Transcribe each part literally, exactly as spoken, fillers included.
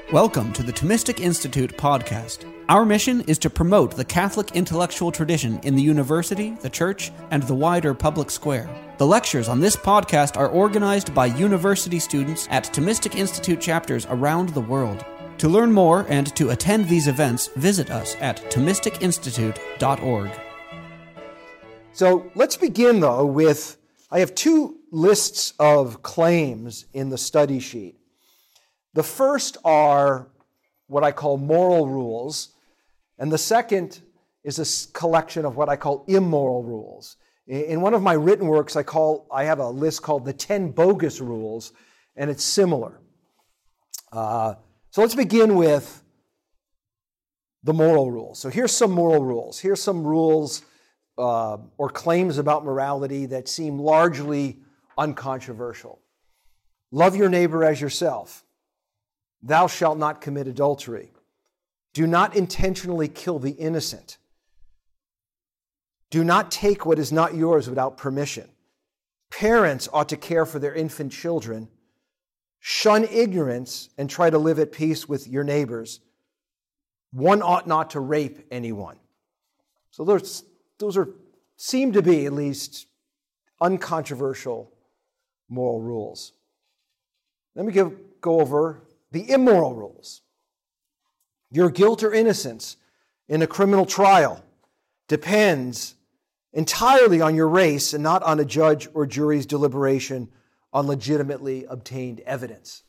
Welcome to the Thomistic Institute podcast. Our mission is to promote the Catholic intellectual tradition in the university, the church, and the wider public square. The lectures on this podcast are organized by university students at Thomistic Institute chapters around the world. To learn more and to attend these events, visit us at thomistic institute dot org. So let's begin, though, with, I have two lists of claims in the study sheet. The first are what I call moral rules, and the second is a collection of what I call immoral rules. In one of my written works, I call I have a list called the ten bogus rules, and it's similar. Uh, so let's begin with the moral rules. So here's some moral rules. Here's some rules uh, or claims about morality that seem largely uncontroversial. Love your neighbor as yourself. Thou shalt not commit adultery. Do not intentionally kill the innocent. Do not take what is not yours without permission. Parents ought to care for their infant children. Shun ignorance and try to live at peace with your neighbors. One ought not to rape anyone. So those, those are seem to be at least uncontroversial moral rules. Let me give, go over the immoral rules. Your guilt or innocence in a criminal trial depends entirely on your race and not on a judge or jury's deliberation on legitimately obtained evidence.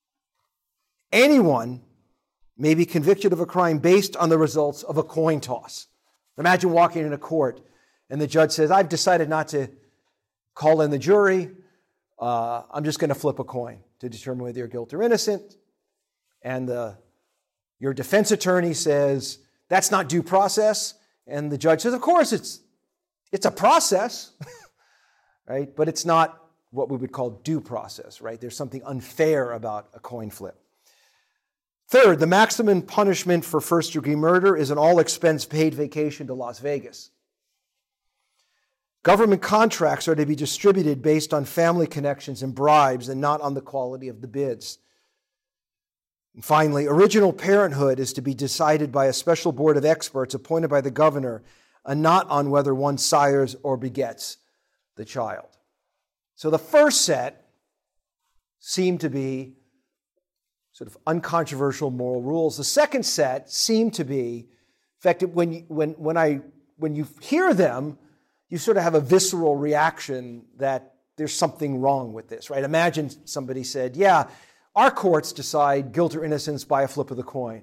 Anyone may be convicted of a crime based on the results of a coin toss. Imagine walking into court and the judge says, I've decided not to call in the jury. Uh, I'm just going to flip a coin to determine whether you're guilty or innocent. And the, your defense attorney says, that's not due process. And the judge says, of course, it's, it's a process, right? But it's not what we would call due process, right? There's something unfair about a coin flip. Third, the maximum punishment for first-degree murder is an all-expense-paid vacation to Las Vegas. Government contracts are to be distributed based on family connections and bribes and not on the quality of the bids. And finally, original parenthood is to be decided by a special board of experts appointed by the governor and not on whether one sires or begets the child. So the first set seem to be sort of uncontroversial moral rules. The second set seem to be, in fact, when you, when when I when you hear them, you sort of have a visceral reaction that there's something wrong with this, right? Imagine somebody said, yeah, our courts decide guilt or innocence by a flip of the coin.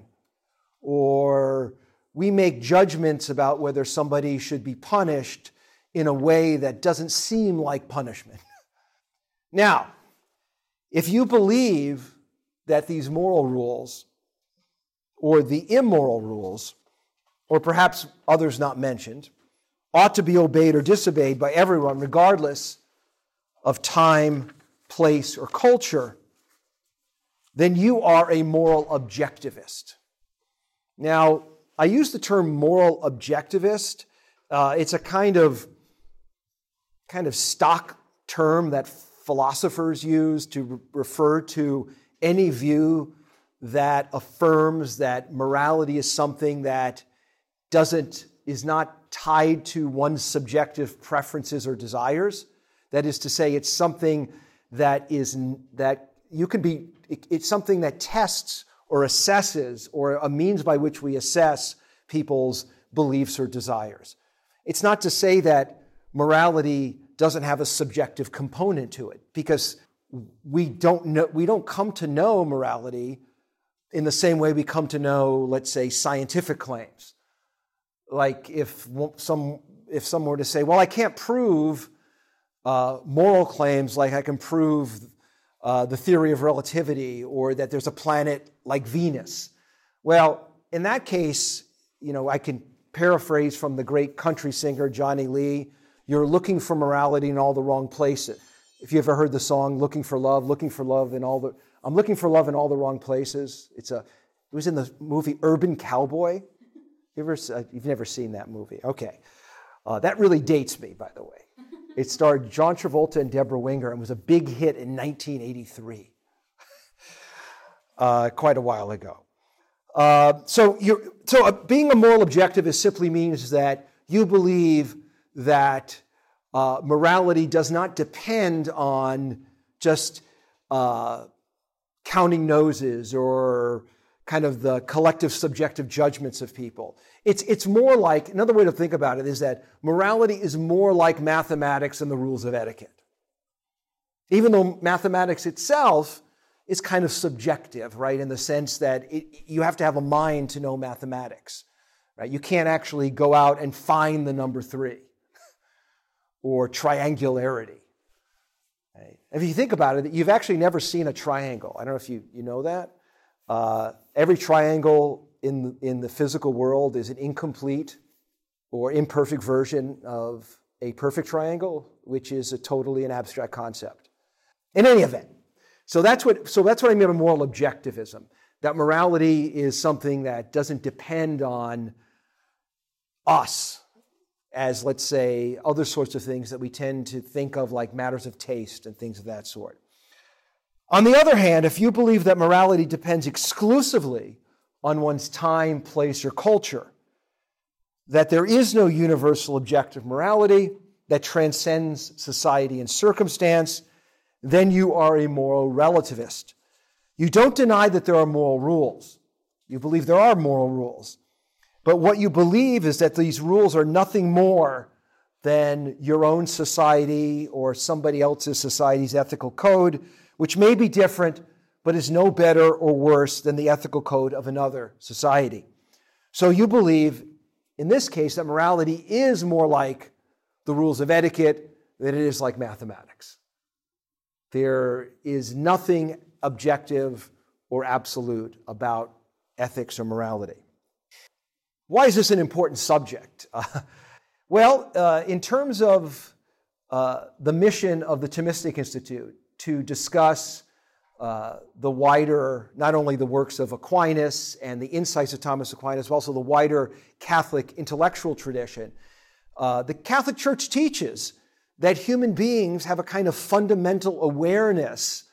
Or we make judgments about whether somebody should be punished in a way that doesn't seem like punishment. Now, if you believe that these moral rules, or the immoral rules, or perhaps others not mentioned, ought to be obeyed or disobeyed by everyone, regardless of time, place, or culture, then you are a moral objectivist. Now, I use the term moral objectivist. Uh, it's a kind of, kind of stock term that philosophers use to re- refer to any view that affirms that morality is something that doesn't, is not tied to one's subjective preferences or desires. That is to say, it's something that is, that you can be, it's something that tests or assesses, or a means by which we assess people's beliefs or desires. It's not to say that morality doesn't have a subjective component to it, because we don't know, we don't come to know morality in the same way we come to know, let's say, scientific claims. Like if some if someone were to say, well, I can't prove uh, moral claims like I can prove uh, the theory of relativity or that there's a planet like Venus. Well, in that case, you know, I can paraphrase from the great country singer Johnny Lee, you're looking for morality in all the wrong places. If you ever heard the song, Looking for Love, looking for love in all the, I'm looking for love in all the wrong places. It's a, it was in the movie Urban Cowboy. You ever, uh, you've never seen that movie. Okay. Uh, that really dates me, by the way. It starred John Travolta and Deborah Winger and was a big hit in nineteen eighty-three. uh, quite a while ago. Uh, so you're, so uh, being a moral objectivist simply means that you believe that uh, morality does not depend on just uh, counting noses or kind of the collective subjective judgments of people. It's, it's more like, another way to think about it is that morality is more like mathematics and the rules of etiquette. Even though mathematics itself is kind of subjective, right, in the sense that it, you have to have a mind to know mathematics, right? You can't actually go out and find the number three or triangularity. Right? If you think about it, you've actually never seen a triangle. I don't know if you, you know that. Uh, every triangle in, in the physical world is an incomplete or imperfect version of a perfect triangle, which is a totally an abstract concept. In any event, so that's what so that's what I mean by moral objectivism. That morality is something that doesn't depend on us as, let's say, other sorts of things that we tend to think of like matters of taste and things of that sort. On the other hand, if you believe that morality depends exclusively on one's time, place, or culture, that there is no universal objective morality that transcends society and circumstance, then you are a moral relativist. You don't deny that there are moral rules. You believe there are moral rules. But what you believe is that these rules are nothing more than your own society or somebody else's society's ethical code, which may be different, but is no better or worse than the ethical code of another society. So you believe, in this case, that morality is more like the rules of etiquette than it is like mathematics. There is nothing objective or absolute about ethics or morality. Why is this an important subject? Uh, well, uh, in terms of uh, the mission of the Thomistic Institute to discuss uh, the wider, not only the works of Aquinas and the insights of Thomas Aquinas, but also the wider Catholic intellectual tradition, uh, the Catholic Church teaches that human beings have a kind of fundamental awareness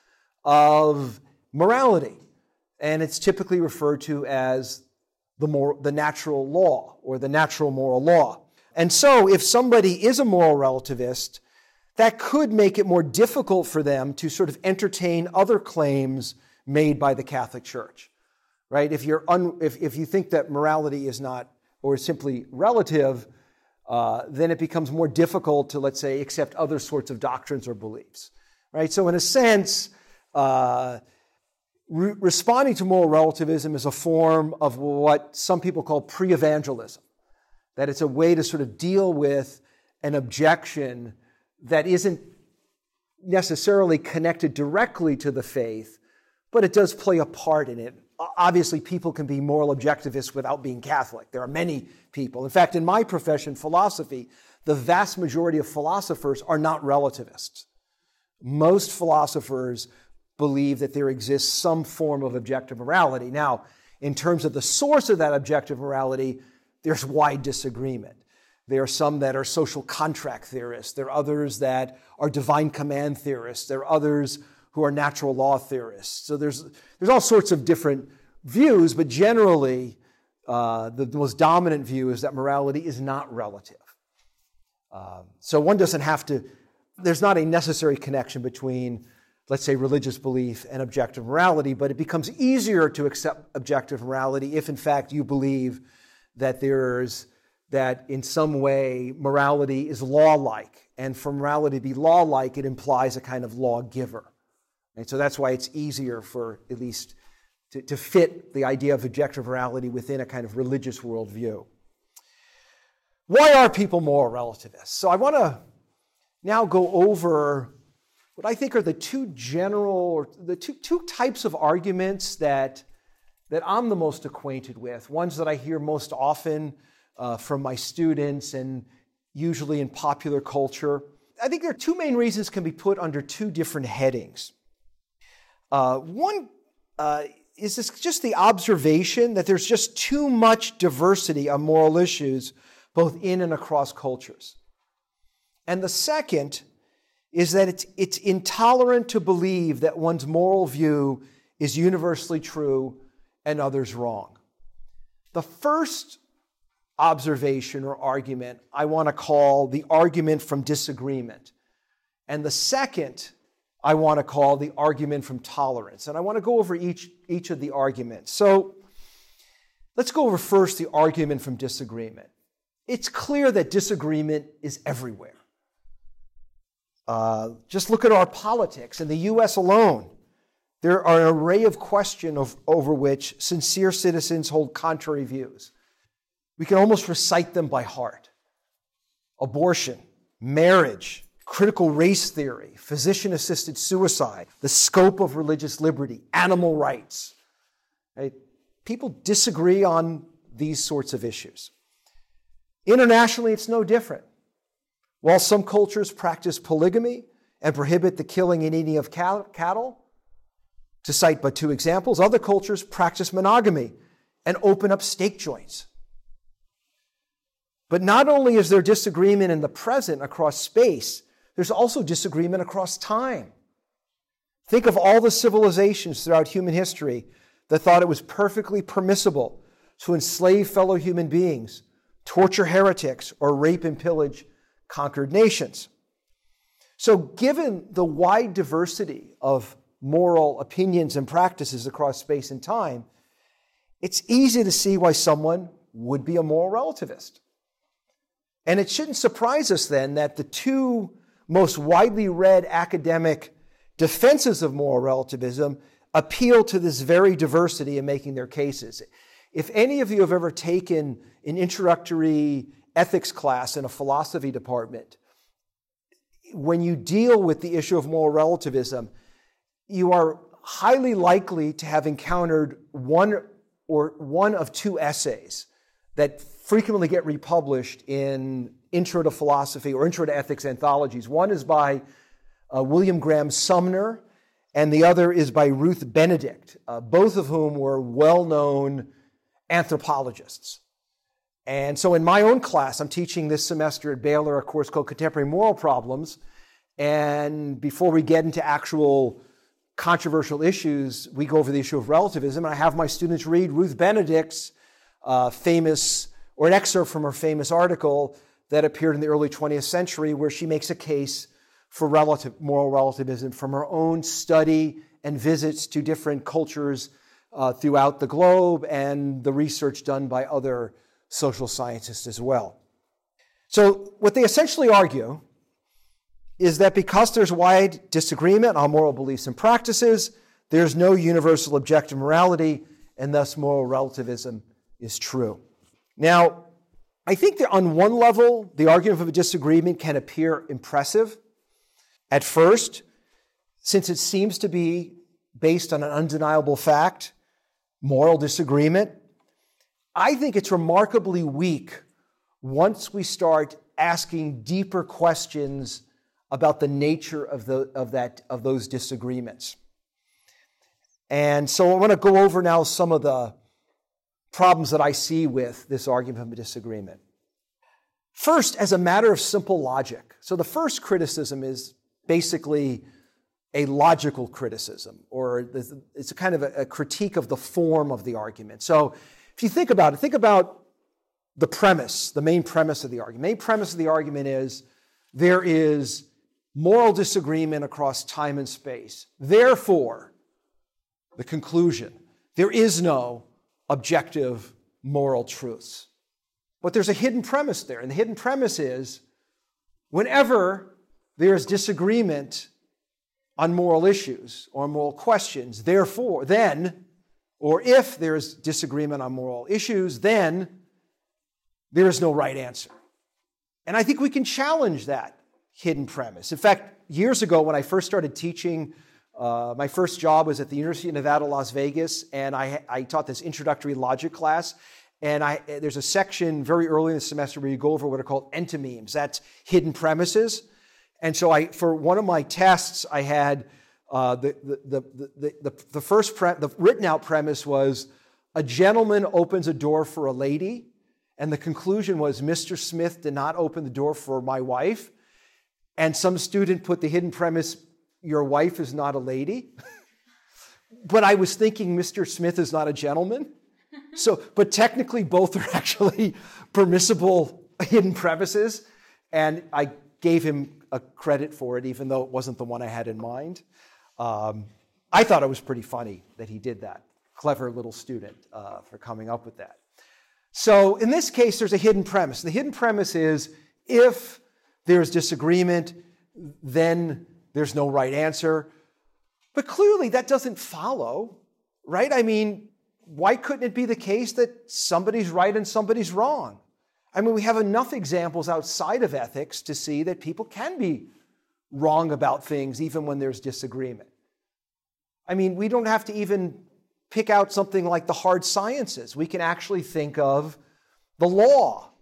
of morality. And it's typically referred to as the, mor- the natural law or the natural moral law. And so if somebody is a moral relativist, that could make it more difficult for them to sort of entertain other claims made by the Catholic Church, right? If you're un- if, if you think that morality is not, or is simply relative, Uh, then it becomes more difficult to, let's say, accept other sorts of doctrines or beliefs, right? So in a sense, uh, re- responding to moral relativism is a form of what some people call pre-evangelism, that it's a way to sort of deal with an objection that isn't necessarily connected directly to the faith, but it does play a part in it. Obviously, people can be moral objectivists without being Catholic. There are many people. In fact, in my profession, philosophy, the vast majority of philosophers are not relativists. Most philosophers believe that there exists some form of objective morality. Now, in terms of the source of that objective morality, there's wide disagreement. There are some that are social contract theorists. There are others that are divine command theorists. There are others who are natural law theorists. So there's there's all sorts of different views, but generally uh, the, the most dominant view is that morality is not relative. Um, so one doesn't have to, there's not a necessary connection between, let's say, religious belief and objective morality, but it becomes easier to accept objective morality if, in fact, you believe that there's, that in some way morality is law-like. And for morality to be law-like, it implies a kind of lawgiver. And so that's why it's easier for at least to, to fit the idea of objective morality within a kind of religious worldview. Why are people moral relativists? So I want to now go over what I think are the two general, or the two, two types of arguments that, that I'm the most acquainted with, ones that I hear most often uh, from my students and usually in popular culture. I think there are two main reasons can be put under two different headings. Uh, one uh, is this just the observation that there's just too much diversity on moral issues, both in and across cultures. And the second is that it's, it's intolerant to believe that one's moral view is universally true and others wrong. The first observation or argument I want to call the argument from disagreement. And the second I want to call the argument from tolerance. And I want to go over each, each of the arguments. So let's go over first the argument from disagreement. It's clear that disagreement is everywhere. Uh, just look at our politics. In the U S alone, there are an array of questions of, over which sincere citizens hold contrary views. We can almost recite them by heart. Abortion, marriage, critical race theory, physician-assisted suicide, the scope of religious liberty, animal rights. Right? People disagree on these sorts of issues. Internationally, it's no different. While some cultures practice polygamy and prohibit the killing and eating of cattle, to cite but two examples, other cultures practice monogamy and open up steak joints. But not only is there disagreement in the present across space, there's also disagreement across time. Think of all the civilizations throughout human history that thought it was perfectly permissible to enslave fellow human beings, torture heretics, or rape and pillage conquered nations. So given the wide diversity of moral opinions and practices across space and time, it's easy to see why someone would be a moral relativist. And it shouldn't surprise us then that the two most widely read academic defenses of moral relativism appeal to this very diversity in making their cases. If any of you have ever taken an introductory ethics class in a philosophy department, when you deal with the issue of moral relativism, you are highly likely to have encountered one or one of two essays that frequently get republished in Intro to Philosophy or Intro to Ethics anthologies. One is by uh, William Graham Sumner, and the other is by Ruth Benedict, uh, both of whom were well-known anthropologists. And so in my own class, I'm teaching this semester at Baylor a course called Contemporary Moral Problems, and before we get into actual controversial issues, we go over the issue of relativism, and I have my students read Ruth Benedict's uh, famous, or an excerpt from her famous article that appeared in the early twentieth century, where she makes a case for relative, moral relativism from her own study and visits to different cultures uh, throughout the globe and the research done by other social scientists as well. So what they essentially argue is that because there's wide disagreement on moral beliefs and practices, there's no universal objective morality, and thus moral relativism is true. Now, I think that on one level, the argument of a disagreement can appear impressive at first, since it seems to be based on an undeniable fact, moral disagreement. I think it's remarkably weak once we start asking deeper questions about the nature of, the, of, that, of those disagreements. And so I want to go over now some of the problems that I see with this argument of a disagreement. First, as a matter of simple logic. So the first criticism is basically a logical criticism, or it's a kind of a, a critique of the form of the argument. So if you think about it, think about the premise, the main premise of the argument. The main premise of the argument is there is moral disagreement across time and space. Therefore, the conclusion, there is no objective moral truths. But there's a hidden premise there, and the hidden premise is whenever there is disagreement on moral issues or moral questions, therefore, then, or if there is disagreement on moral issues, then there is no right answer. And I think we can challenge that hidden premise. In fact, years ago when I first started teaching, uh, my first job was at the University of Nevada, Las Vegas, and I, I taught this introductory logic class. And I, there's a section very early in the semester where you go over what are called entomemes. That's hidden premises. And so I, for one of my tests, I had uh, the, the, the, the, the, the first, pre- the written out premise was a gentleman opens a door for a lady, and the conclusion was Mister Smith did not open the door for my wife. And some student put the hidden premise, your wife is not a lady. but I was thinking Mister Smith is not a gentleman. So, but technically both are actually permissible hidden premises, and I gave him a credit for it, even though it wasn't the one I had in mind. Um, I thought it was pretty funny that he did that. Clever little student uh, for coming up with that. So in this case, there's a hidden premise. The hidden premise is if there's disagreement, then there's no right answer. But clearly that doesn't follow, right? I mean, why couldn't it be the case that somebody's right and somebody's wrong? I mean, we have enough examples outside of ethics to see that people can be wrong about things even when there's disagreement. I mean, we don't have to even pick out something like the hard sciences. We can actually think of the law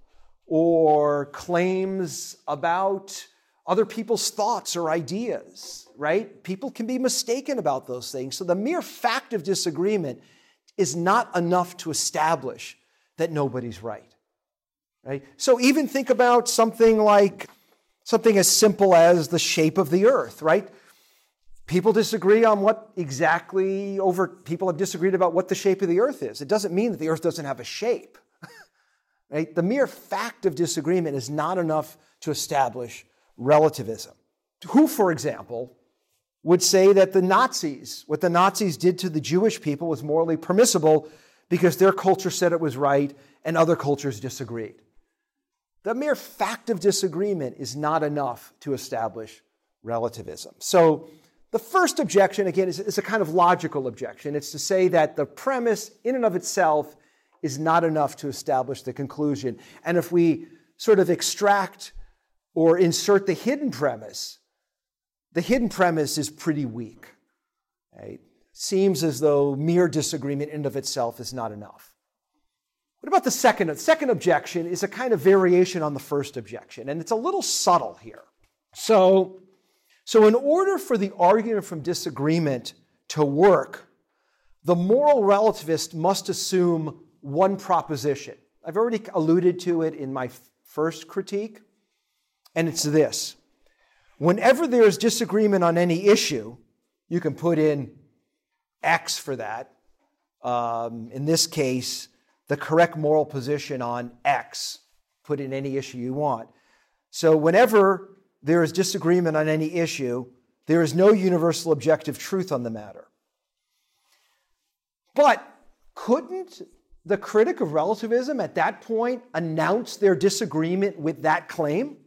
or claims about other people's thoughts or ideas, right? People can be mistaken about those things. So the mere fact of disagreement is not enough to establish that nobody's right, right? So even think about something like something as simple as the shape of the earth, right? People disagree on what exactly over, people have disagreed about what the shape of the earth is. It doesn't mean that the earth doesn't have a shape, right? The mere fact of disagreement is not enough to establish relativism. Who, for example, would say that the Nazis, what the Nazis did to the Jewish people was morally permissible because their culture said it was right and other cultures disagreed. The mere fact of disagreement is not enough to establish relativism. So the first objection, again, is, is a kind of logical objection. It's to say that the premise in and of itself is not enough to establish the conclusion. And if we sort of extract or insert the hidden premise, the hidden premise is pretty weak. Right? Seems as though mere disagreement in and of itself is not enough. What about the second? The second objection is a kind of variation on the first objection, and it's a little subtle here. So, so in order for the argument from disagreement to work, the moral relativist must assume one proposition. I've already alluded to it in my first critique, and it's this. Whenever there's disagreement on any issue, you can put in X for that. Um, in this case, the correct moral position on X. Put in any issue you want. So whenever there is disagreement on any issue, there is no universal objective truth on the matter. But couldn't the critic of relativism at that point announce their disagreement with that claim?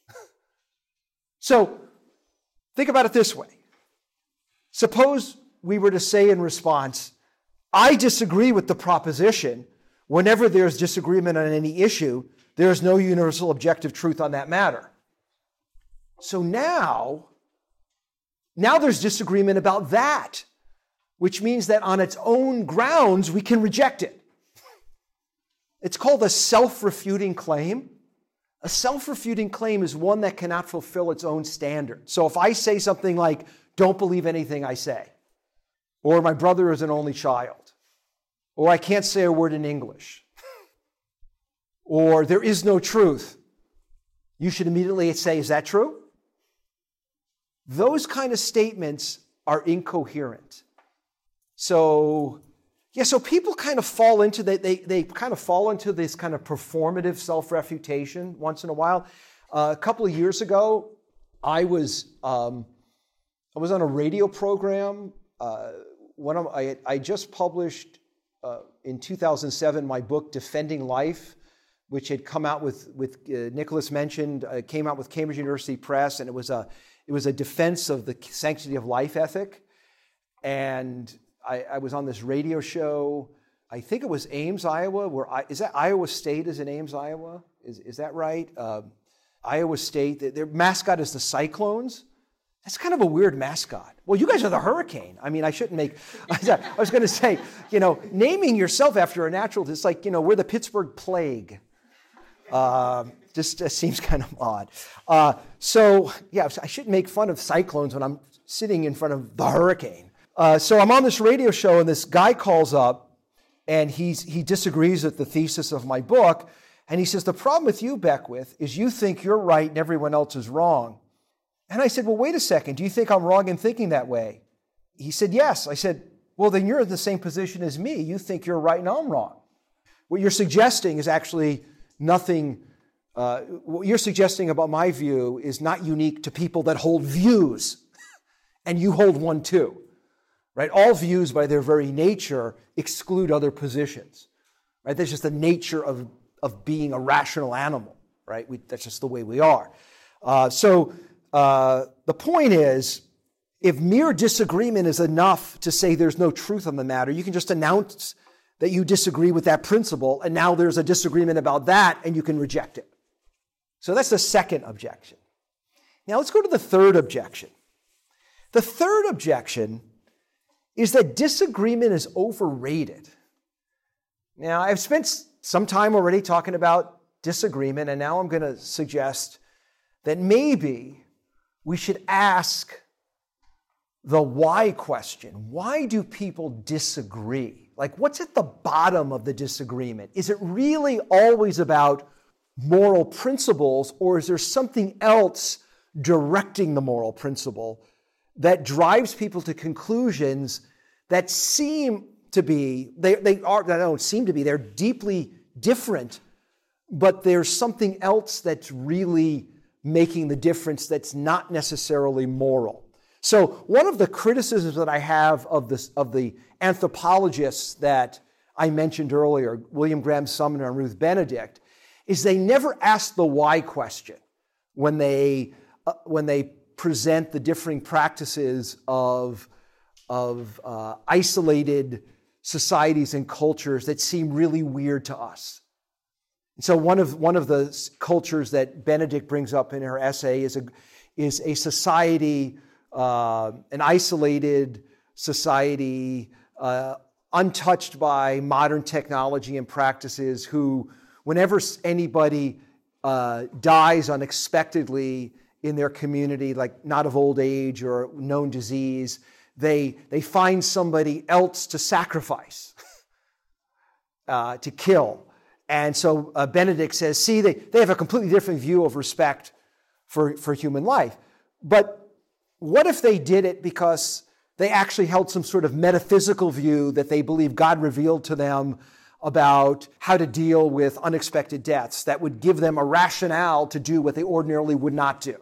So think about it this way. Suppose we were to say in response, I disagree with the proposition. Whenever there's disagreement on any issue, there is no universal objective truth on that matter. So now, now there's disagreement about that, which means that on its own grounds, we can reject it. It's called a self-refuting claim. A self-refuting claim is one that cannot fulfill its own standard. So if I say something like, don't believe anything I say, or my brother is an only child, or I can't say a word in English, or there is no truth, you should immediately say, is that true? Those kind of statements are incoherent. So, yeah, so people kind of fall into, they, they, they kind of fall into this kind of performative self-refutation once in a while. Uh, a couple of years ago, I was um, I was on a radio program. Uh, one of, I, I just published uh, in two thousand seven my book, Defending Life, which had come out with, with uh, Nicholas mentioned, uh, came out with Cambridge University Press, and it was a it was a defense of the sanctity of life ethic. And I, I was on this radio show. I think it was Ames, Iowa. Where I, is that Iowa State? Is in Ames, Iowa? Is is that right? Uh, Iowa State. Their mascot is the Cyclones. That's kind of a weird mascot. Well, you guys are the Hurricane. I mean, I shouldn't make. I was going to say, you know, naming yourself after a natural. It's like, you know, we're the Pittsburgh Plague. Uh, just uh, seems kind of odd. Uh, so yeah, I shouldn't make fun of cyclones when I'm sitting in front of the Hurricane. Uh, so I'm on this radio show, and this guy calls up, and he's, he disagrees with the thesis of my book, and he says, the problem with you, Beckwith, is you think you're right and everyone else is wrong. And I said, well, wait a second, do you think I'm wrong in thinking that way? He said, yes. I said, well, Well, then you're in the same position as me. You think you're right and I'm wrong. What you're suggesting is actually nothing, uh, what you're suggesting about my view is not unique to people that hold views, and you hold one too, right? All views by their very nature exclude other positions, right? That's just the nature of, of being a rational animal, right? We, that's just the way we are. Uh, so uh, the point is, if mere disagreement is enough to say there's no truth on the matter, you can just announce that you disagree with that principle, and now there's a disagreement about that, and you can reject it. So that's the second objection. Now let's go to the third objection. The third objection is that disagreement is overrated. Now, I've spent some time already talking about disagreement, and now I'm going to suggest that maybe we should ask the why question. Why do people disagree? Like, what's at the bottom of the disagreement? Is it really always about moral principles, or is there something else directing the moral principle that drives people to conclusions that seem to be, they, they are, they don't seem to be, they're deeply different, but there's something else that's really making the difference that's not necessarily moral. So one of the criticisms that I have of, this, of the anthropologists that I mentioned earlier, William Graham Sumner and Ruth Benedict, is they never ask the why question when they, uh, when they present the differing practices of, of uh, isolated societies and cultures that seem really weird to us. And so one of, one of the cultures that Benedict brings up in her essay is a, is a society, uh, an isolated society, uh, untouched by modern technology and practices, who, whenever anybody uh, dies unexpectedly in their community, like not of old age or known disease, they, they find somebody else to sacrifice, uh, to kill. And so uh, Benedict says, see, they, they have a completely different view of respect for, for human life. But what if they did it because they actually held some sort of metaphysical view that they believe God revealed to them about how to deal with unexpected deaths that would give them a rationale to do what they ordinarily would not do?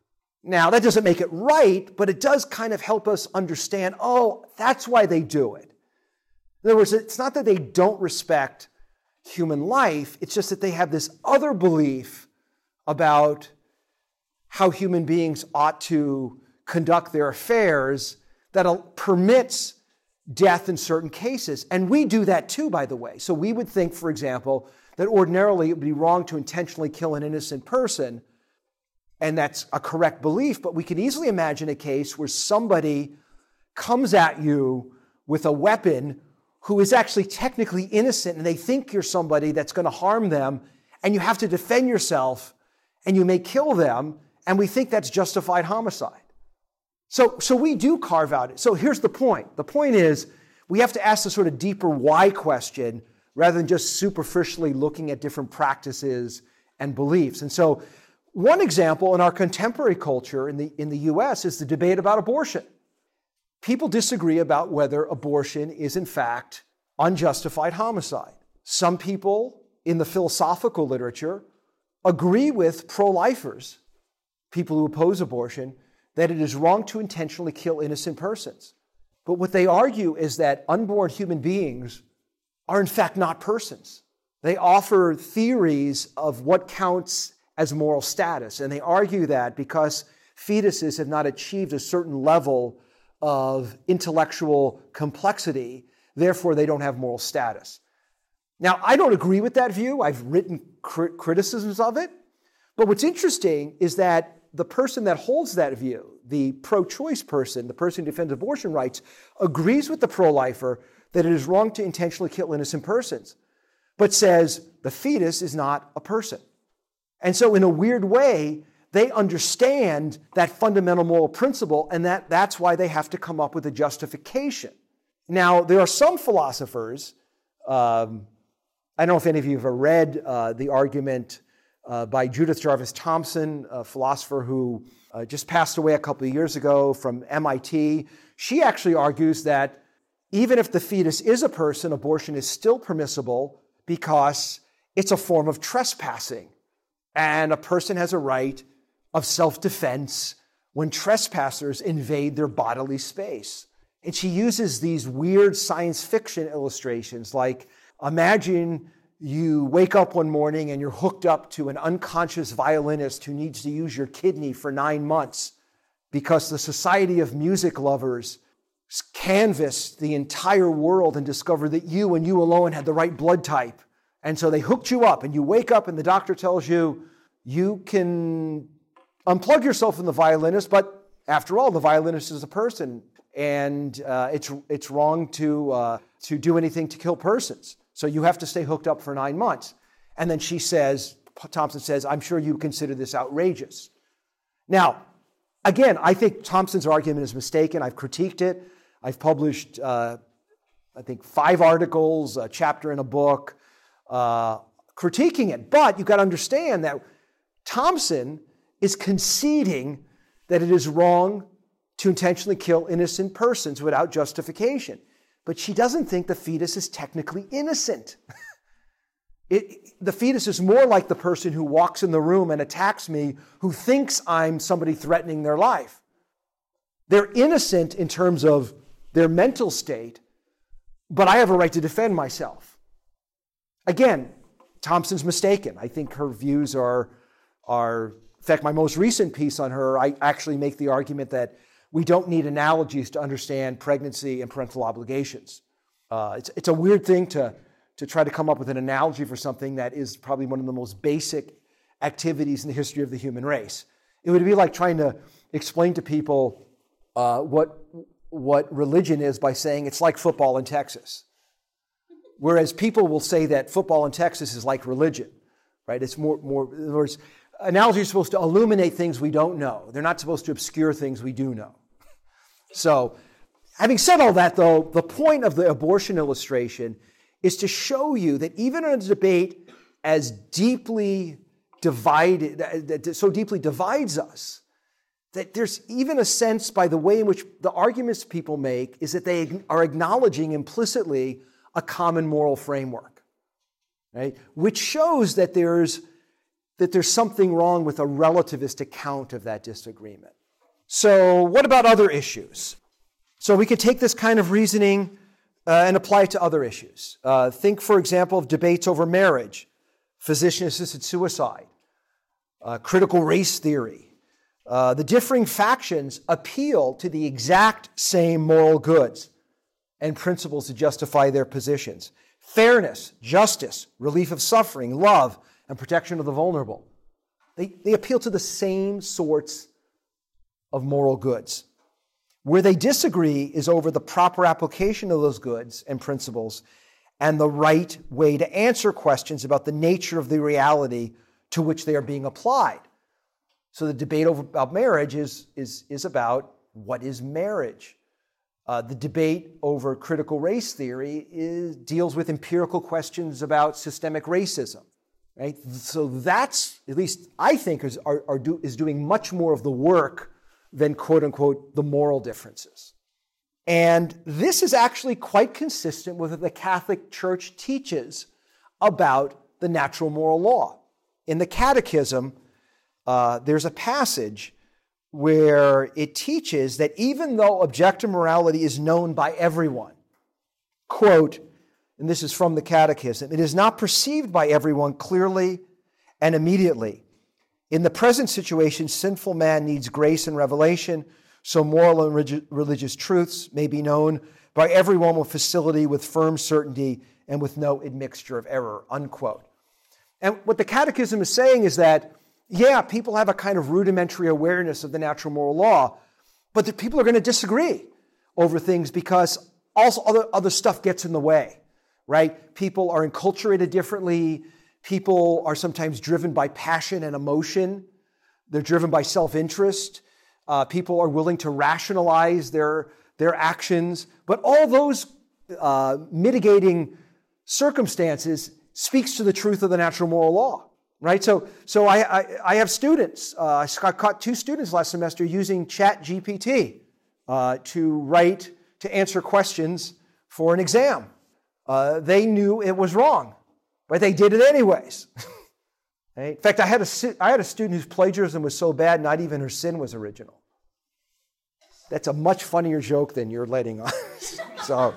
Now, that doesn't make it right, but it does kind of help us understand, oh, that's why they do it. In other words, it's not that they don't respect human life, it's just that they have this other belief about how human beings ought to conduct their affairs that permits death in certain cases. And we do that too, by the way. So we would think, for example, that ordinarily it would be wrong to intentionally kill an innocent person, and that's a correct belief, but we can easily imagine a case where somebody comes at you with a weapon who is actually technically innocent, and they think you're somebody that's going to harm them, and you have to defend yourself, and you may kill them, and we think that's justified homicide. So, so we do carve out it. So here's the point. The point is, we have to ask the sort of deeper why question rather than just superficially looking at different practices and beliefs. And so one example in our contemporary culture in the, in the U S is the debate about abortion. People disagree about whether abortion is in fact unjustified homicide. Some people in the philosophical literature agree with pro-lifers, people who oppose abortion, that it is wrong to intentionally kill innocent persons. But what they argue is that unborn human beings are in fact not persons. They offer theories of what counts as moral status, and they argue that because fetuses have not achieved a certain level of intellectual complexity, therefore they don't have moral status. Now, I don't agree with that view. I've written cr- criticisms of it. But what's interesting is that the person that holds that view, the pro-choice person, the person who defends abortion rights, agrees with the pro-lifer that it is wrong to intentionally kill innocent persons, but says the fetus is not a person. And so in a weird way, they understand that fundamental moral principle, and that, that's why they have to come up with a justification. Now, there are some philosophers, um, I don't know if any of you have ever read uh, the argument uh, by Judith Jarvis Thomson, a philosopher who uh, just passed away a couple of years ago from M I T. She actually argues that even if the fetus is a person, abortion is still permissible because it's a form of trespassing. And a person has a right of self-defense when trespassers invade their bodily space. And she uses these weird science fiction illustrations like, imagine you wake up one morning and you're hooked up to an unconscious violinist who needs to use your kidney for nine months because the Society of Music Lovers canvassed the entire world and discovered that you and you alone had the right blood type. And so they hooked you up and you wake up and the doctor tells you, you can unplug yourself from the violinist, but after all, the violinist is a person and uh, it's it's wrong to uh, to do anything to kill persons. So you have to stay hooked up for nine months. And then she says, Thompson says, I'm sure you consider this outrageous. Now, again, I think Thompson's argument is mistaken. I've critiqued it. I've published, uh, I think, five articles, a chapter in a book, uh, critiquing it. But you've got to understand that Thompson is conceding that it is wrong to intentionally kill innocent persons without justification. But she doesn't think the fetus is technically innocent. It, the fetus is more like the person who walks in the room and attacks me, who thinks I'm somebody threatening their life. They're innocent in terms of their mental state, but I have a right to defend myself. Again, Thompson's mistaken. I think her views are, are, in fact, my most recent piece on her, I actually make the argument that we don't need analogies to understand pregnancy and parental obligations. Uh, it's, it's a weird thing to, to try to come up with an analogy for something that is probably one of the most basic activities in the history of the human race. It would be like trying to explain to people uh, what, what religion is by saying it's like football in Texas. Whereas people will say that football in Texas is like religion, right? It's more, more, in other words, analogies are supposed to illuminate things we don't know. They're not supposed to obscure things we do know. So, having said all that, though, the point of the abortion illustration is to show you that even in a debate as deeply divided, that so deeply divides us, that there's even a sense by the way in which the arguments people make is that they are acknowledging implicitly a common moral framework, right? Which shows that there's that there's something wrong with a relativist account of that disagreement. So what about other issues? So we could take this kind of reasoning uh, and apply it to other issues. Uh, think, for example, of debates over marriage, physician-assisted suicide, uh, critical race theory. Uh, the differing factions appeal to the exact same moral goods and principles to justify their positions. Fairness, justice, relief of suffering, love, and protection of the vulnerable. They, they appeal to the same sorts of moral goods. Where they disagree is over the proper application of those goods and principles and the right way to answer questions about the nature of the reality to which they are being applied. So the debate over, about marriage is, is, is about what is marriage. Uh, the debate over critical race theory is, deals with empirical questions about systemic racism. Right? So that's, at least I think, is, are, are do, is doing much more of the work than, quote unquote, the moral differences. And this is actually quite consistent with what the Catholic Church teaches about the natural moral law. In the Catechism, uh, there's a passage where it teaches that even though objective morality is known by everyone, quote, and this is from the Catechism, it is not perceived by everyone clearly and immediately. In the present situation, sinful man needs grace and revelation, so moral and religious truths may be known by everyone with facility, with firm certainty, and with no admixture of error, unquote. And what the Catechism is saying is that, yeah, people have a kind of rudimentary awareness of the natural moral law, but that people are going to disagree over things because also other, other stuff gets in the way, right? People are enculturated differently. People are sometimes driven by passion and emotion. They're driven by self-interest. Uh, people are willing to rationalize their, their actions. But all those uh, mitigating circumstances speaks to the truth of the natural moral law, right? So, so I, I, I have students. Uh, I caught two students last semester using Chat G P T uh, to write, to answer questions for an exam. Uh, they knew it was wrong, but they did it anyways. Right? In fact, I had, a, I had a student whose plagiarism was so bad, not even her sin was original. That's a much funnier joke than you're letting on. so,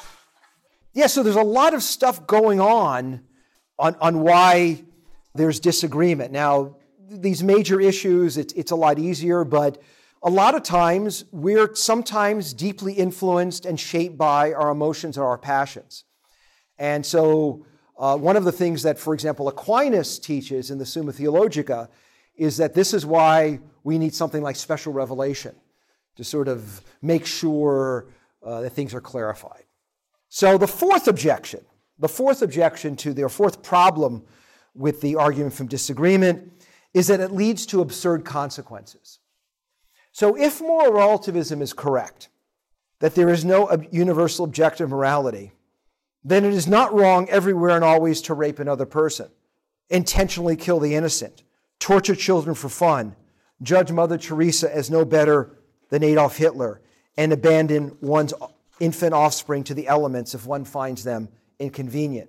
yeah, so there's a lot of stuff going on, on on why there's disagreement. Now, these major issues, it's, it's a lot easier, but a lot of times we're sometimes deeply influenced and shaped by our emotions or our passions. And so uh, one of the things that, for example, Aquinas teaches in the Summa Theologica is that this is why we need something like special revelation to sort of make sure uh, that things are clarified. So the fourth objection, the fourth objection to the, or fourth problem with the argument from disagreement is that it leads to absurd consequences. So if moral relativism is correct, that there is no universal objective morality, then it is not wrong everywhere and always to rape another person, intentionally kill the innocent, torture children for fun, judge Mother Teresa as no better than Adolf Hitler, and abandon one's infant offspring to the elements if one finds them inconvenient.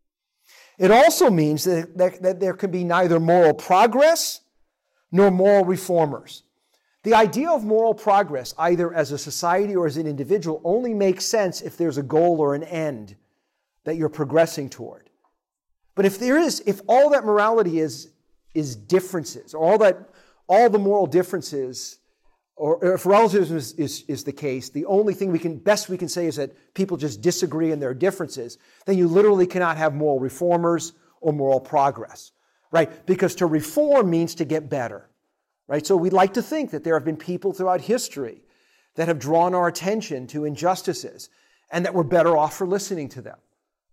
It also means that, that, that there can be neither moral progress nor moral reformers. The idea of moral progress, either as a society or as an individual, only makes sense if there's a goal or an end that you're progressing toward. But if there is, if all that morality is, is differences, or all that, all the moral differences, or if relativism is, is, is the case, the only thing we can, best we can say is that people just disagree in their differences, then you literally cannot have moral reformers or moral progress, right? Because to reform means to get better, right? So we'd like to think that there have been people throughout history that have drawn our attention to injustices and that we're better off for listening to them.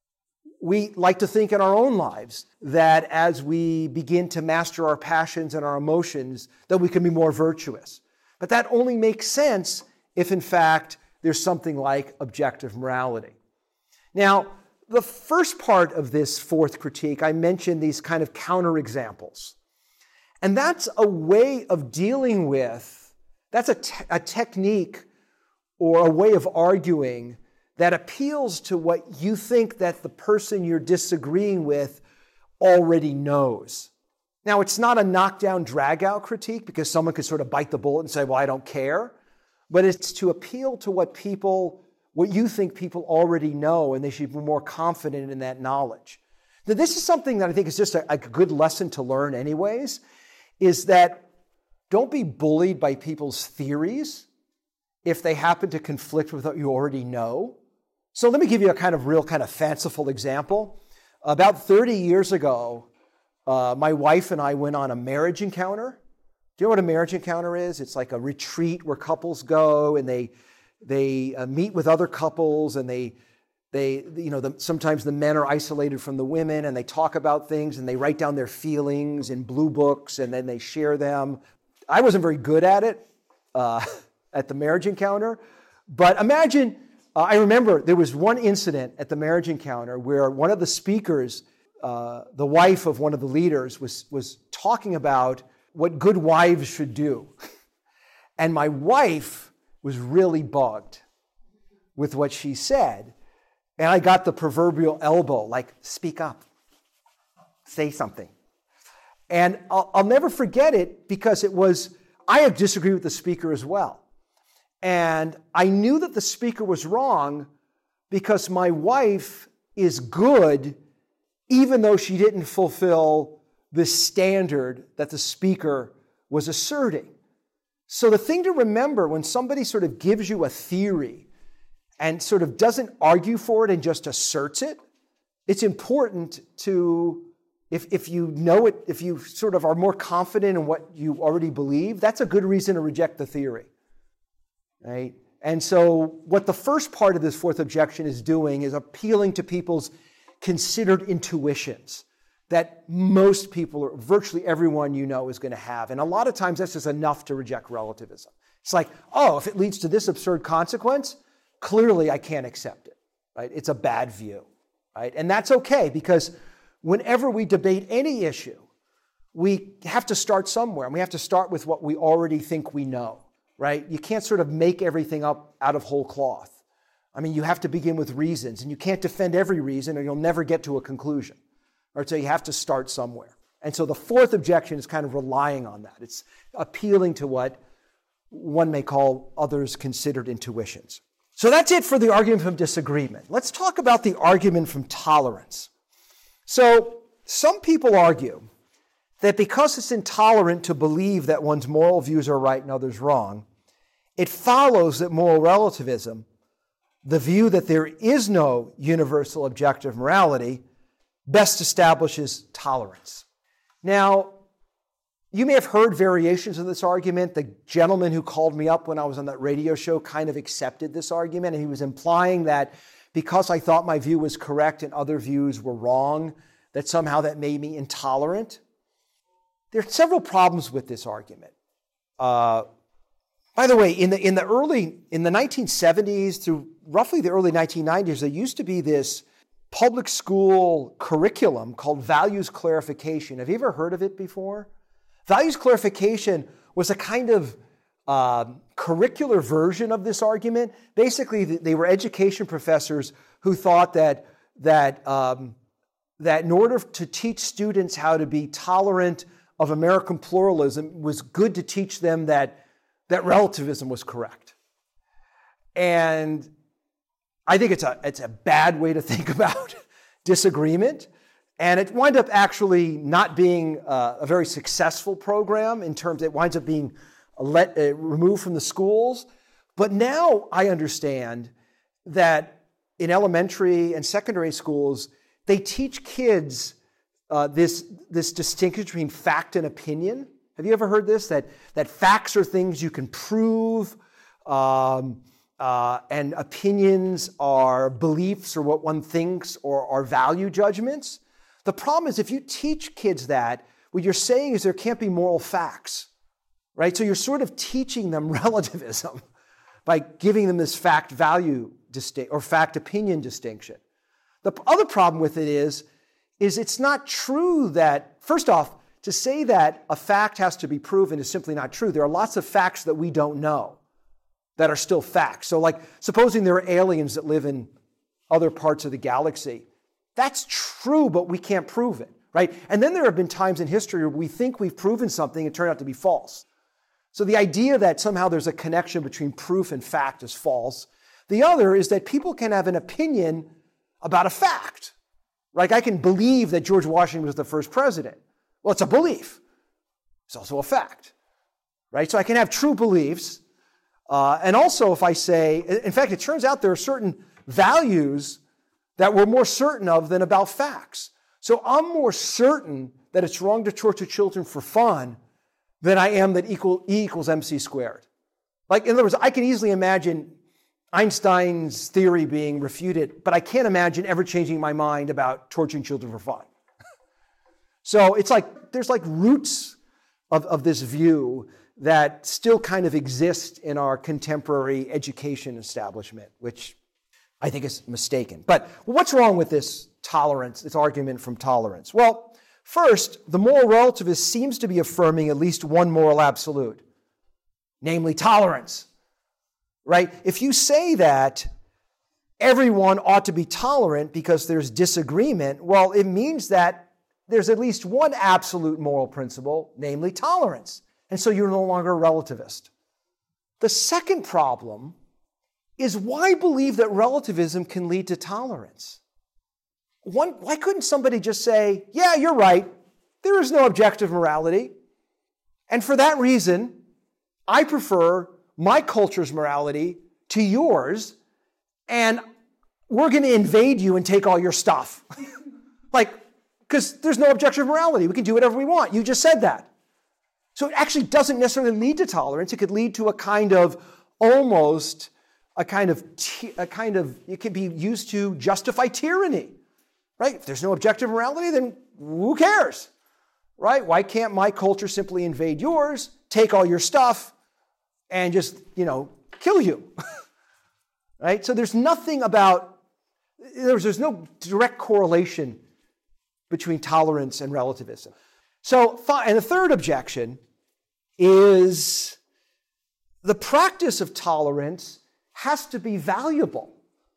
We like to think in our own lives that as we begin to master our passions and our emotions, that we can be more virtuous. But that only makes sense if, in fact, there's something like objective morality. Now, the first part of this fourth critique, I mentioned these kind of counterexamples. And that's a way of dealing with, that's a, te- a technique or a way of arguing that appeals to what you think that the person you're disagreeing with already knows. Now, it's not a knockdown, drag-out critique because someone could sort of bite the bullet and say, well, I don't care. But it's to appeal to what people, what you think people already know, and they should be more confident in that knowledge. Now, this is something that I think is just a, a good lesson to learn anyways, is that don't be bullied by people's theories if they happen to conflict with what you already know. So let me give you a kind of real kind of fanciful example. About thirty years ago, uh, my wife and I went on a marriage encounter. Do you know what a marriage encounter is? It's like a retreat where couples go and they they uh, meet with other couples, and they they you know the, sometimes the men are isolated from the women, and they talk about things and they write down their feelings in blue books and then they share them. I wasn't very good at it uh, at the marriage encounter, but imagine. Uh, I remember there was one incident at the marriage encounter where one of the speakers, uh, the wife of one of the leaders, was, was talking about what good wives should do. And my wife was really bugged with what she said. And I got the proverbial elbow, like, speak up, say something. And I'll, I'll never forget it because it was, I have disagreed with the speaker as well. And I knew that the speaker was wrong because my wife is good even though she didn't fulfill the standard that the speaker was asserting. So the thing to remember when somebody sort of gives you a theory and sort of doesn't argue for it and just asserts it, it's important to, if, if you know it, if you sort of are more confident in what you already believe, that's a good reason to reject the theory. Right? And so what the first part of this fourth objection is doing is appealing to people's considered intuitions that most people, or virtually everyone you know, is going to have. And a lot of times that's just enough to reject relativism. It's like, oh, if it leads to this absurd consequence, clearly I can't accept it. Right? It's a bad view. Right? And that's okay, because whenever we debate any issue, we have to start somewhere, and we have to start with what we already think we know. Right? You can't sort of make everything up out of whole cloth. I mean, you have to begin with reasons, and you can't defend every reason or you'll never get to a conclusion. Or so you have to start somewhere. And so the fourth objection is kind of relying on that. It's appealing to what one may call others considered intuitions. So that's it for the argument from disagreement. Let's talk about the argument from tolerance. So some people argue that because it's intolerant to believe that one's moral views are right and others wrong, it follows that moral relativism, the view that there is no universal objective morality, best establishes tolerance. Now, you may have heard variations of this argument. The gentleman who called me up when I was on that radio show kind of accepted this argument, and he was implying that because I thought my view was correct and other views were wrong, that somehow that made me intolerant. There are several problems with this argument. Uh, by the way, in the in the early in the nineteen seventies through roughly the early nineteen nineties, there used to be this public school curriculum called Values Clarification. Have you ever heard of it before? Values Clarification was a kind of uh, curricular version of this argument. Basically, they were education professors who thought that that um, that in order to teach students how to be tolerant of American pluralism, it was good to teach them that that relativism was correct. And I think it's a it's a bad way to think about disagreement. And it winds up actually not being uh, a very successful program in terms, it winds up being let, uh, removed from the schools. But now I understand that in elementary and secondary schools, they teach kids uh, this, this distinction between fact and opinion. Have you ever heard this? That, that facts are things you can prove, um, uh, and opinions are beliefs or what one thinks or are value judgments. The problem is if you teach kids that, what you're saying is there can't be moral facts, right? So you're sort of teaching them relativism by giving them this fact-value distinction or fact-opinion distinction. The other problem with it is, is it's not true that, first off, to say that a fact has to be proven is simply not true. There are lots of facts that we don't know that are still facts. So like, supposing there are aliens that live in other parts of the galaxy, that's true, but we can't prove it, right? And then there have been times in history where we think we've proven something and it turned out to be false. So the idea that somehow there's a connection between proof and fact is false. The other is that people can have an opinion about a fact. Like I can believe that George Washington was the first president. Well, it's a belief. It's also a fact, right? So I can have true beliefs. Uh, and also if I say, in fact, it turns out there are certain values that we're more certain of than about facts. So I'm more certain that it's wrong to torture children for fun than I am that equal, E equals mc squared. Like, in other words, I can easily imagine Einstein's theory being refuted, but I can't imagine ever changing my mind about torturing children for fun. So it's like, there's like roots of, of this view that still kind of exist in our contemporary education establishment, which I think is mistaken. But what's wrong with this tolerance, this argument from tolerance? Well, first, the moral relativist seems to be affirming at least one moral absolute, namely tolerance, right? If you say that everyone ought to be tolerant because there's disagreement, well, it means that there's at least one absolute moral principle, namely tolerance. And so you're no longer a relativist. The second problem is why believe that relativism can lead to tolerance? One, why couldn't somebody just say, yeah, you're right, there is no objective morality, and for that reason, I prefer my culture's morality to yours, and we're going to invade you and take all your stuff. Like, because there's no objective morality. We can do whatever we want. You just said that. So it actually doesn't necessarily lead to tolerance. It could lead to a kind of almost a kind of, a kind of, it can be used to justify tyranny, right? If there's no objective morality, then who cares, right? Why can't my culture simply invade yours, take all your stuff, and just, you know, kill you, right? So there's nothing about, there's, there's no direct correlation between tolerance and relativism. So, and the third objection is the practice of tolerance has to be valuable.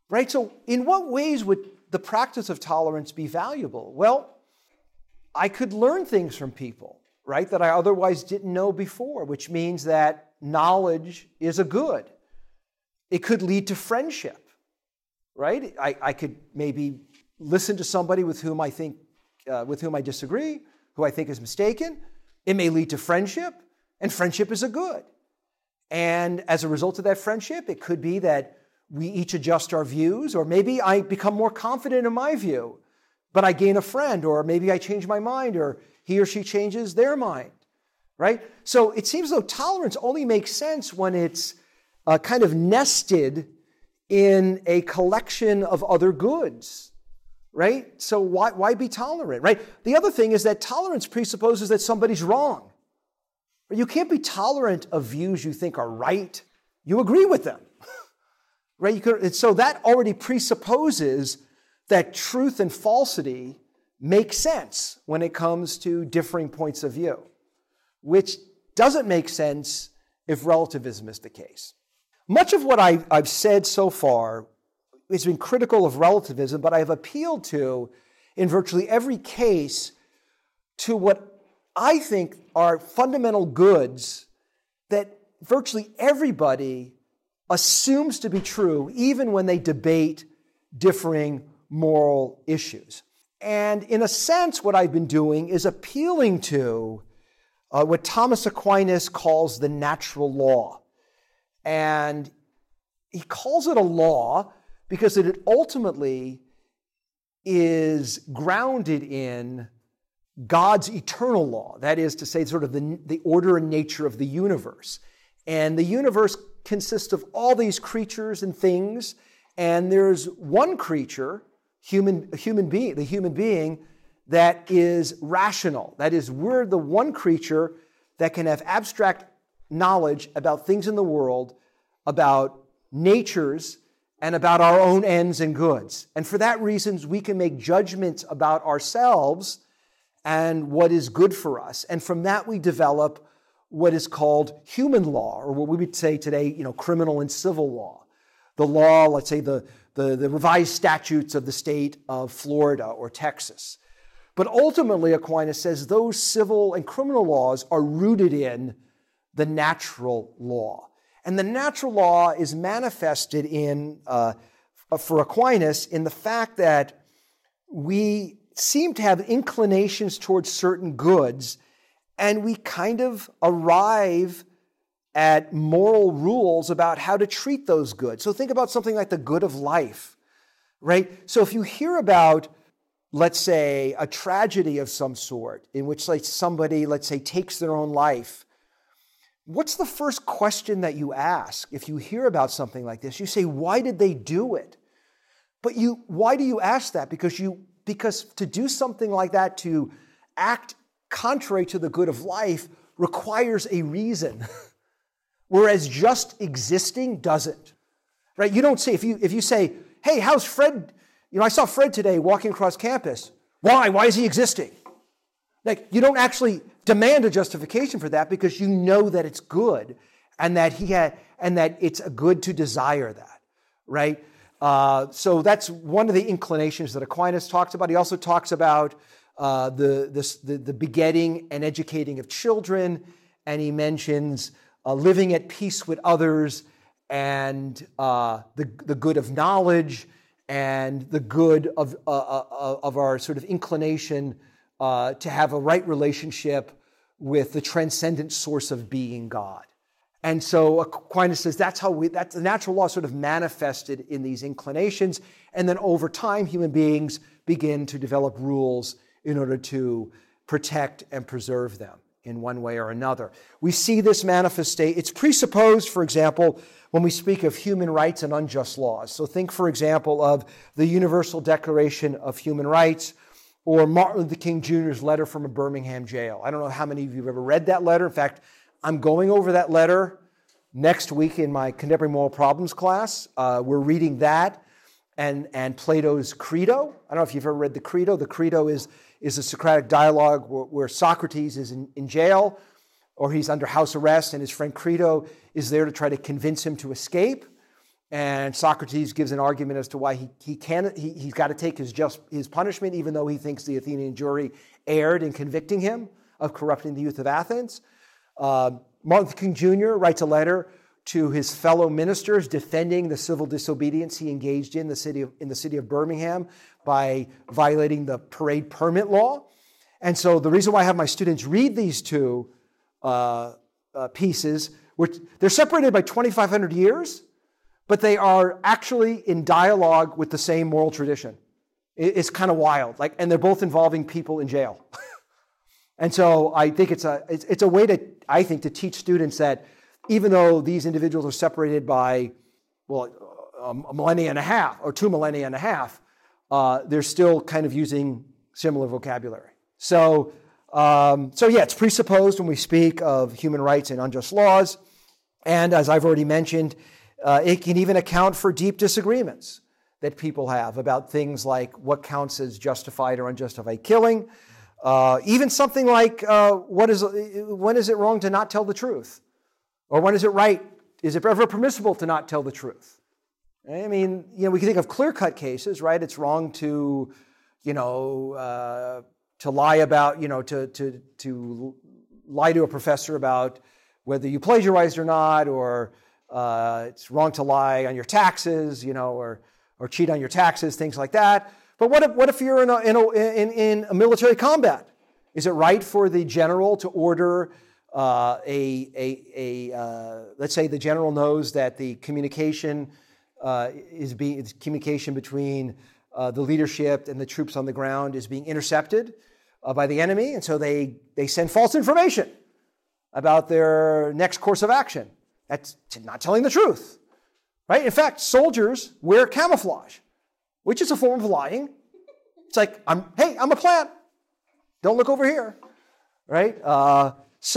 Right? So in what ways would the practice of tolerance be valuable? Well, I could learn things from people, right, that I otherwise didn't know before, which means that knowledge is a good. It could lead to friendship, right? I, I could maybe listen to somebody with whom I think, uh, with whom I disagree, who I think is mistaken. It may lead to friendship, and friendship is a good. And as a result of that friendship, it could be that we each adjust our views, or maybe I become more confident in my view, but I gain a friend, or maybe I change my mind, or he or she changes their mind, right? So it seems as though tolerance only makes sense when it's uh, kind of nested in a collection of other goods, right? So why, why be tolerant, right? The other thing is that tolerance presupposes that somebody's wrong. You can't be tolerant of views you think are right. You agree with them. Right? You could, so that already presupposes that truth and falsity make sense when it comes to differing points of view, which doesn't make sense if relativism is the case. Much of what I, I've said so far has been critical of relativism, but I've appealed to, in virtually every case, to what I think are fundamental goods that virtually everybody assumes to be true, even when they debate differing moral issues. And in a sense, what I've been doing is appealing to uh, what Thomas Aquinas calls the natural law. And he calls it a law because it ultimately is grounded in God's eternal law. That is to say, sort of the, the order and nature of the universe. And the universe consists of all these creatures and things, and there's one creature, human, human being, the human being, that is rational. That is, we're the one creature that can have abstract knowledge about things in the world, about natures, and about our own ends and goods. And for that reason, we can make judgments about ourselves and what is good for us. And from that, we develop what is called human law, or what we would say today, you know, criminal and civil law. The law, let's say the, the, the revised statutes of the state of Florida or Texas. But ultimately, Aquinas says those civil and criminal laws are rooted in the natural law. And the natural law is manifested in, uh, for Aquinas, in the fact that we seem to have inclinations towards certain goods, and we kind of arrive at moral rules about how to treat those goods. So think about something like the good of life, right? So if you hear about, let's say, a tragedy of some sort in which like somebody, let's say, takes their own life, what's the first question that you ask if you hear about something like this? You say, why did they do it? But you, why do you ask that? Because you, because to do something like that, to act contrary to the good of life, requires a reason, whereas just existing doesn't. Right? You don't say, if you if you say, hey, how's Fred? You know, I saw Fred today walking across campus. Why? Why is he existing? Like, you don't actually demand a justification for that because you know that it's good and that he had and that it's a good to desire that, right? Uh, so that's one of the inclinations that Aquinas talks about. He also talks about uh, the, this, the the begetting and educating of children, and he mentions uh, living at peace with others, and uh, the the good of knowledge, and the good of uh, uh, of our sort of inclination uh, to have a right relationship with the transcendent source of being, God. And so Aquinas says that's how we, that's the natural law sort of manifested in these inclinations. And then over time, human beings begin to develop rules in order to protect and preserve them in one way or another. We see this manifestate. It's presupposed, for example, when we speak of human rights and unjust laws. So think, for example, of the Universal Declaration of Human Rights or Martin Luther King Junior's letter from a Birmingham jail. I don't know how many of you have ever read that letter. In fact, I'm going over that letter next week in my Contemporary Moral Problems class. Uh, we're reading that and, and Plato's Credo. I don't know if you've ever read the Credo. The Credo is, is a Socratic dialogue where, where Socrates is in, in jail, or he's under house arrest, and his friend Credo is there to try to convince him to escape. And Socrates gives an argument as to why he, he can't, he, he's got to take his just his punishment, even though he thinks the Athenian jury erred in convicting him of corrupting the youth of Athens. Uh, Martin Luther King Junior writes a letter to his fellow ministers defending the civil disobedience he engaged in the city of, in the city of Birmingham by violating the parade permit law. And so the reason why I have my students read these two uh, uh, pieces, which they're separated by twenty-five hundred years, but they are actually in dialogue with the same moral tradition. It's kind of wild. Like, and they're both involving people in jail. And so I think it's a it's, it's a way to, I think, to teach students that even though these individuals are separated by, well, a millennia and a half or two millennia and a half, uh, they're still kind of using similar vocabulary. So, um, so yeah, it's presupposed when we speak of human rights and unjust laws. And as I've already mentioned, uh, it can even account for deep disagreements that people have about things like what counts as justified or unjustified killing. Uh, even something like uh, what is when is it wrong to not tell the truth? Or when is it right? Is it ever permissible to not tell the truth? I mean, you know, we can think of clear-cut cases, right? It's wrong to, you know, uh, to lie about, you know, to to to lie to a professor about whether you plagiarized or not, or uh, it's wrong to lie on your taxes, you know, or or cheat on your taxes, things like that. But what if what if you're in a, in a, in, in a military combat? Is it right for the general to order uh, a a, a uh, let's say the general knows that the communication uh, is being communication between uh, the leadership and the troops on the ground is being intercepted uh, by the enemy, and so they they send false information about their next course of action. That's not telling the truth, right? In fact, soldiers wear camouflage, which is a form of lying. It's like, I'm, hey, I'm a plant. Don't look over here, right? Uh,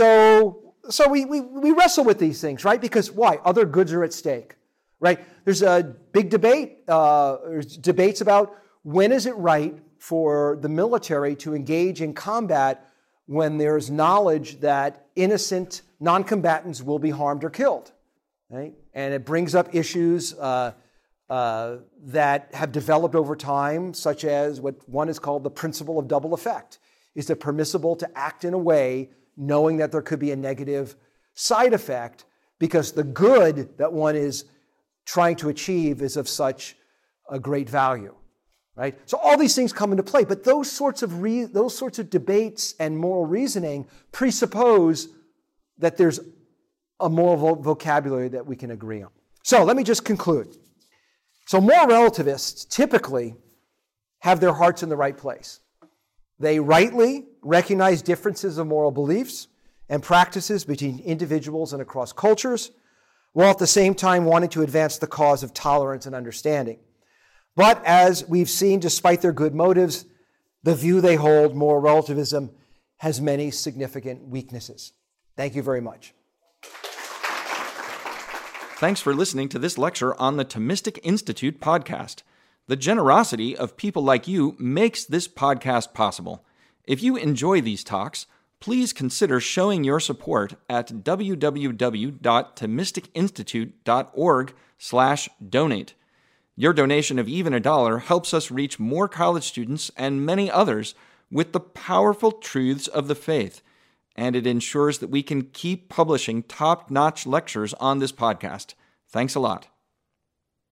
so so we, we, we wrestle with these things, right? Because why? Other goods are at stake, right? There's a big debate, uh, there's debates about when is it right for the military to engage in combat when there's knowledge that innocent non-combatants will be harmed or killed, right? And it brings up issues uh, Uh, that have developed over time, such as what one is called the principle of double effect. Is it permissible to act in a way knowing that there could be a negative side effect because the good that one is trying to achieve is of such a great value, right? So all these things come into play, but those sorts of re- those sorts of debates and moral reasoning presuppose that there's a moral vo- vocabulary that we can agree on. So let me just conclude. So moral relativists typically have their hearts in the right place. They rightly recognize differences of moral beliefs and practices between individuals and across cultures, while at the same time wanting to advance the cause of tolerance and understanding. But as we've seen, despite their good motives, the view they hold, moral relativism, has many significant weaknesses. Thank you very much. Thanks for listening to this lecture on the Thomistic Institute podcast. The generosity of people like you makes this podcast possible. If you enjoy these talks, please consider showing your support at w w w dot thomistic institute dot org slash donate. Your donation of even a dollar helps us reach more college students and many others with the powerful truths of the faith, and it ensures that we can keep publishing top-notch lectures on this podcast. Thanks a lot.